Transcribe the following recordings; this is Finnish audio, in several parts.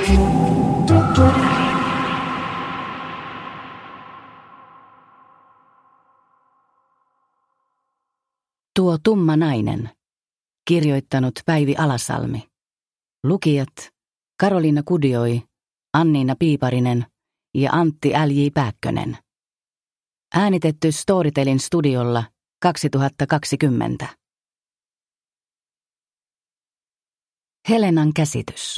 Tuo tumma nainen. Kirjoittanut Päivi Alasalmi. Lukijat Karoliina Kudioi, Anniina Piiparinen ja Antti L.J. Pääkkönen. Äänitetty Storytelin studiolla 2020. Helenan käsitys.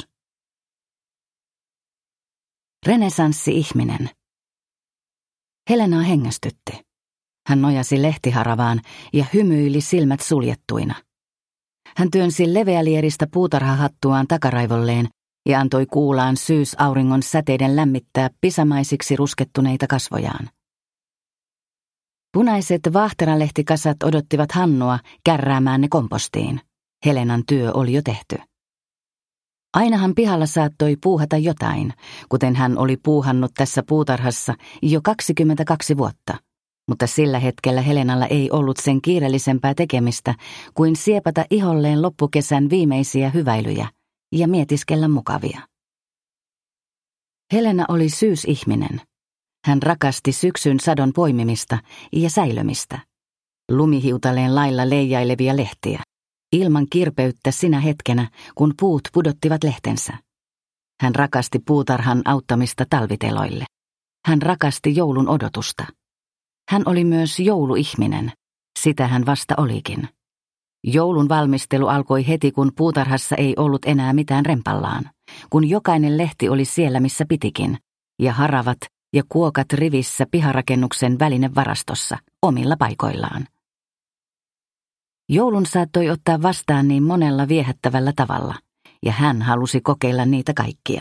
Renessanssi-ihminen. Helenaa hengästytti. Hän nojasi lehtiharavaan ja hymyili silmät suljettuina. Hän työnsi leveälieristä puutarhahattuaan takaraivolleen ja antoi kuulaan syysauringon säteiden lämmittää pisamaisiksi ruskettuneita kasvojaan. Punaiset vaahteralehtikasat odottivat Hannua kärräämään ne kompostiin. Helenan työ oli jo tehty. Ainahan pihalla saattoi puuhata jotain, kuten hän oli puuhannut tässä puutarhassa jo 22 vuotta. Mutta sillä hetkellä Helenalla ei ollut sen kiireellisempää tekemistä kuin siepata iholleen loppukesän viimeisiä hyväilyjä ja mietiskellä mukavia. Helena oli syysihminen. Hän rakasti syksyn sadon poimimista ja säilömistä. Lumihiutaleen lailla leijailevia lehtiä. Ilman kirpeyttä sinä hetkenä, kun puut pudottivat lehtensä. Hän rakasti puutarhan auttamista talviteloille. Hän rakasti joulun odotusta. Hän oli myös jouluihminen. Sitä hän vasta olikin. Joulun valmistelu alkoi heti, kun puutarhassa ei ollut enää mitään rempallaan, kun jokainen lehti oli siellä, missä pitikin, ja haravat ja kuokat rivissä piharakennuksen välinevarastossa, omilla paikoillaan. Joulun saattoi ottaa vastaan niin monella viehättävällä tavalla, ja hän halusi kokeilla niitä kaikkia.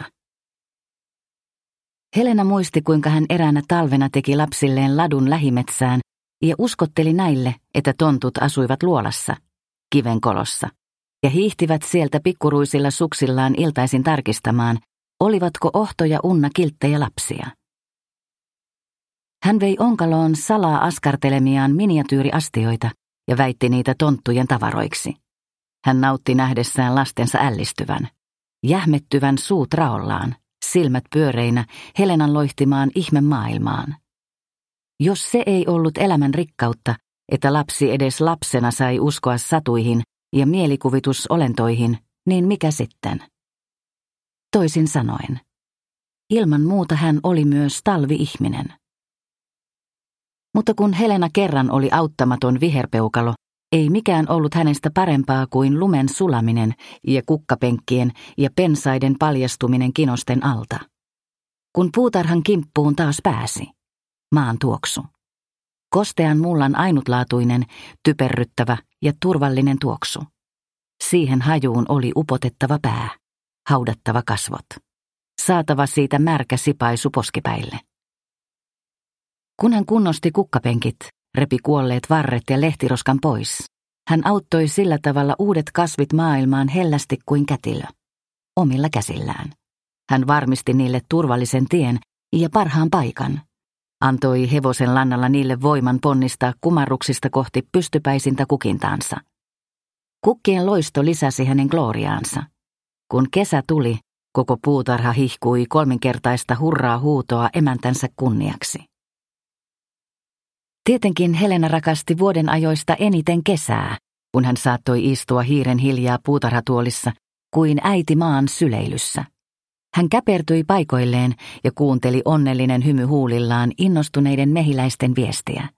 Helena muisti, kuinka hän eräänä talvena teki lapsilleen ladun lähimetsään ja uskotteli näille, että tontut asuivat luolassa, kivenkolossa, ja hiihtivät sieltä pikkuruisilla suksillaan iltaisin tarkistamaan, olivatko Ohto ja Unna kilttejä lapsia. Hän vei onkaloon salaa askartelemiaan miniatyyriastioita ja väitti niitä tonttujen tavaroiksi. Hän nautti nähdessään lastensa ällistyvän, jähmettyvän suut raollaan, silmät pyöreinä Helenan loihtimaan ihmemaailmaan. Jos se ei ollut elämän rikkautta, että lapsi edes lapsena sai uskoa satuihin ja mielikuvitusolentoihin, niin mikä sitten? Toisin sanoen, ilman muuta hän oli myös talvi-ihminen. Mutta kun Helena kerran oli auttamaton viherpeukalo, ei mikään ollut hänestä parempaa kuin lumen sulaminen ja kukkapenkkien ja pensaiden paljastuminen kinosten alta. Kun puutarhan kimppuun taas pääsi, maan tuoksu. Kostean mullan ainutlaatuinen, typerryttävä ja turvallinen tuoksu. Siihen hajuun oli upotettava pää, haudattava kasvot. Saatava siitä märkä sipaisu poskipäille. Kun hän kunnosti kukkapenkit, repi kuolleet varret ja lehtiroskan pois, hän auttoi sillä tavalla uudet kasvit maailmaan hellästi kuin kätilö, omilla käsillään. Hän varmisti niille turvallisen tien ja parhaan paikan. Antoi hevosen lannalla niille voiman ponnistaa kumarruksista kohti pystypäisintä kukintaansa. Kukkien loisto lisäsi hänen gloriaansa. Kun kesä tuli, koko puutarha hihkui kolminkertaista hurraa huutoa emäntänsä kunniaksi. Tietenkin Helena rakasti vuoden ajoista eniten kesää, kun hän saattoi istua hiiren hiljaa puutarhatuolissa kuin äiti maan syleilyssä. Hän käpertyi paikoilleen ja kuunteli onnellinen hymy huulillaan innostuneiden mehiläisten viestiä.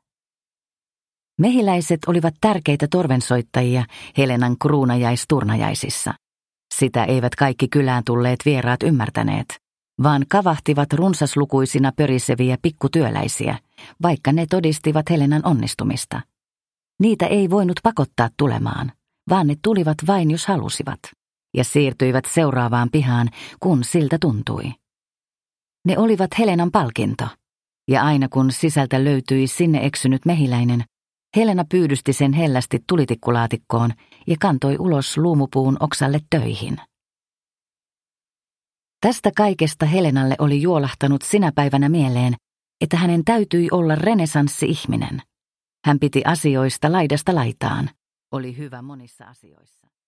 Mehiläiset olivat tärkeitä torvensoittajia Helenan kruunajaisturnajaisissa. Sitä eivät kaikki kylään tulleet vieraat ymmärtäneet, vaan kavahtivat runsaslukuisina pöriseviä pikkutyöläisiä, vaikka ne todistivat Helenan onnistumista. Niitä ei voinut pakottaa tulemaan, vaan ne tulivat vain jos halusivat, ja siirtyivät seuraavaan pihaan, kun siltä tuntui. Ne olivat Helenan palkinto, ja aina kun sisältä löytyi sinne eksynyt mehiläinen, Helena pyydysti sen hellästi tulitikkulaatikkoon ja kantoi ulos luumupuun oksalle töihin. Tästä kaikesta Helenalle oli juolahtanut sinä päivänä mieleen, että hänen täytyi olla renessanssi-ihminen. Hän piti asioista laidasta laitaan, oli hyvä monissa asioissa.